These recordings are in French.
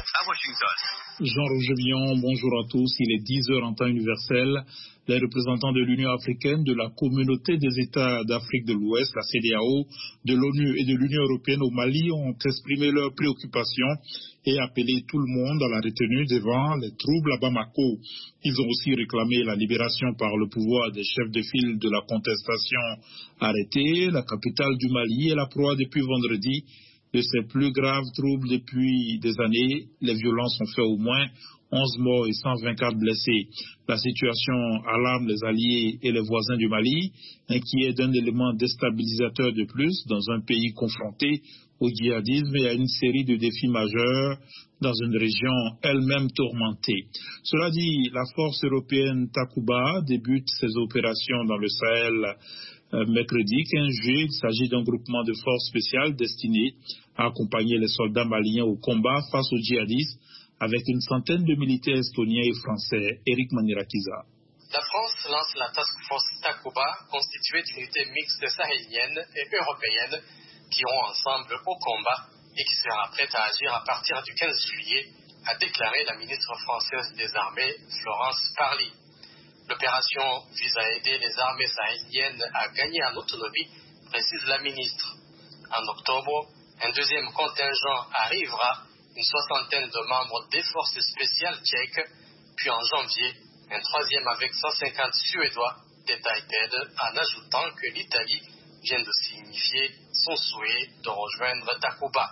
à Washington. Jean-Roger Billon, bonjour à tous. Il est 10h en temps universel. Les représentants de l'Union africaine, de la Communauté des États d'Afrique de l'Ouest, la CEDEAO, de l'ONU et de l'Union européenne au Mali ont exprimé leurs préoccupations et appelé tout le monde à la retenue devant les troubles à Bamako. Ils ont aussi réclamé la libération par le pouvoir des chefs de file de la contestation arrêtés. La capitale du Mali est la proie depuis vendredi de ces plus graves troubles depuis des années. Les violences ont fait au moins 11 morts et 124 blessés. La situation alarme les alliés et les voisins du Mali, inquiets d'un élément déstabilisateur de plus dans un pays confronté au djihadisme et à une série de défis majeurs dans une région elle-même tourmentée. Cela dit, la force européenne Takuba débute ses opérations dans le Sahel mercredi 15 juillet. Il s'agit d'un groupement de forces spéciales destiné à accompagner les soldats maliens au combat face aux djihadistes, avec une centaine de militaires estoniens et français. Eric Manirakiza. La France lance la Task Force Takuba, constituée d'unités mixtes sahéliennes et européennes qui iront ensemble au combat et qui sera prête à agir à partir du 15 juillet, a déclaré la ministre française des Armées, Florence Parly. L'opération vise à aider les armées sahéliennes à gagner en autonomie, précise la ministre. En octobre, un deuxième contingent arrivera, une soixantaine de membres des forces spéciales tchèques, puis en janvier, un troisième avec 150 Suédois, détaille-t-elle, en ajoutant que l'Italie vient de signifier son souhait de rejoindre Takuba.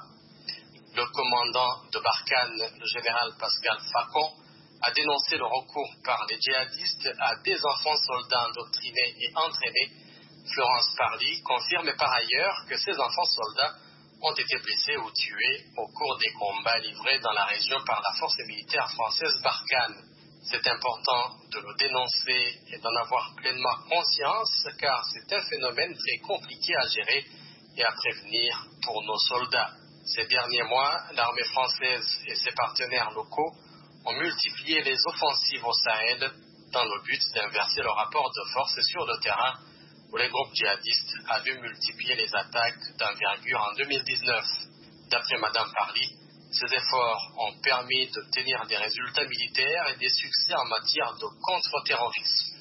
Le commandant de Barkhane, le général Pascal Facon, a dénoncé le recours par les djihadistes à des enfants soldats endoctrinés et entraînés. Florence Parly confirme par ailleurs que ces enfants soldats ont été blessés ou tués au cours des combats livrés dans la région par la force militaire française Barkhane. C'est important de le dénoncer et d'en avoir pleinement conscience, car c'est un phénomène très compliqué à gérer et à prévenir pour nos soldats. Ces derniers mois, l'armée française et ses partenaires locaux ont multiplié les offensives au Sahel dans le but d'inverser le rapport de force sur le terrain, où les groupes djihadistes avaient multiplié les attaques d'envergure en 2019. D'après Mme Parly, ces efforts ont permis d'obtenir des résultats militaires et des succès en matière de contre-terrorisme.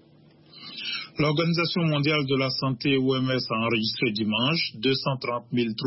L'Organisation mondiale de la santé OMS a enregistré dimanche 230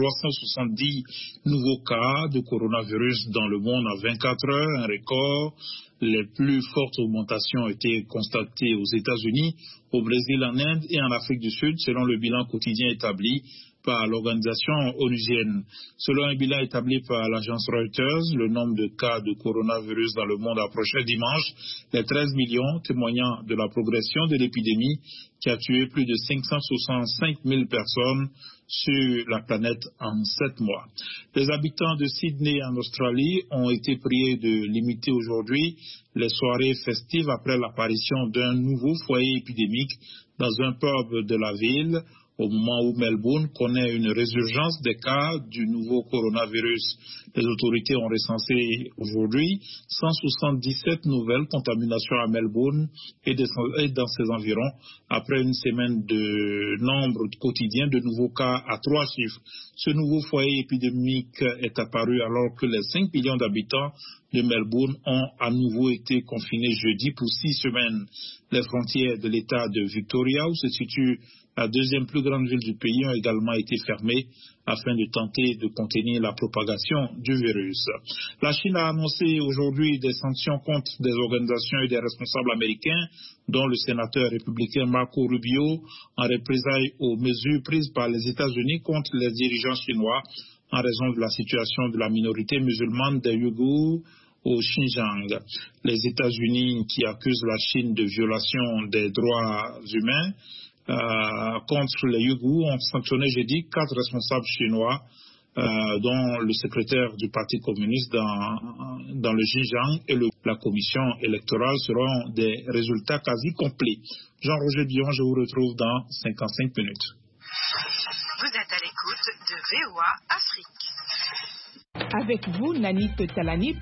370 nouveaux cas de coronavirus dans le monde en 24 heures, un record. Les plus fortes augmentations ont été constatées aux États-Unis, au Brésil, en Inde et en Afrique du Sud, selon le bilan quotidien établi par l'organisation onusienne. Selon un bilan établi par l'agence Reuters, le nombre de cas de coronavirus dans le monde approchait dimanche les 13 millions, témoignant de la progression de l'épidémie qui a tué plus de 565 000 personnes sur la planète en 7 mois. Les habitants de Sydney en Australie ont été priés de limiter aujourd'hui les soirées festives après l'apparition d'un nouveau foyer épidémique dans un pub de la ville, au moment où Melbourne connaît une résurgence des cas du nouveau coronavirus. Les autorités ont recensé aujourd'hui 177 nouvelles contaminations à Melbourne et dans ses environs, après une semaine de nombre quotidien de nouveaux cas à 3 chiffres. Ce nouveau foyer épidémique est apparu alors que les 5 millions d'habitants de Melbourne ont à nouveau été confinés jeudi pour 6 semaines. Les frontières de l'État de Victoria, où se situe la deuxième plus grande ville du pays, ont également été fermées afin de tenter de contenir la propagation du virus. La Chine a annoncé aujourd'hui des sanctions contre des organisations et des responsables américains, dont le sénateur républicain Marco Rubio, en représailles aux mesures prises par les États-Unis contre les dirigeants chinois en raison de la situation de la minorité musulmane des Ouïghours au Xinjiang. Les États-Unis, qui accusent la Chine de violation des droits humains contre les Ouïghours, ont sanctionné jeudi 4 responsables chinois, dont le secrétaire du Parti communiste dans le Xinjiang et la commission électorale, seront des résultats quasi complets. Jean-Roger Billon, je vous retrouve dans 55 minutes. Vous êtes à l'écoute de VOA Afrique. Avec vous, Nanip Talanip,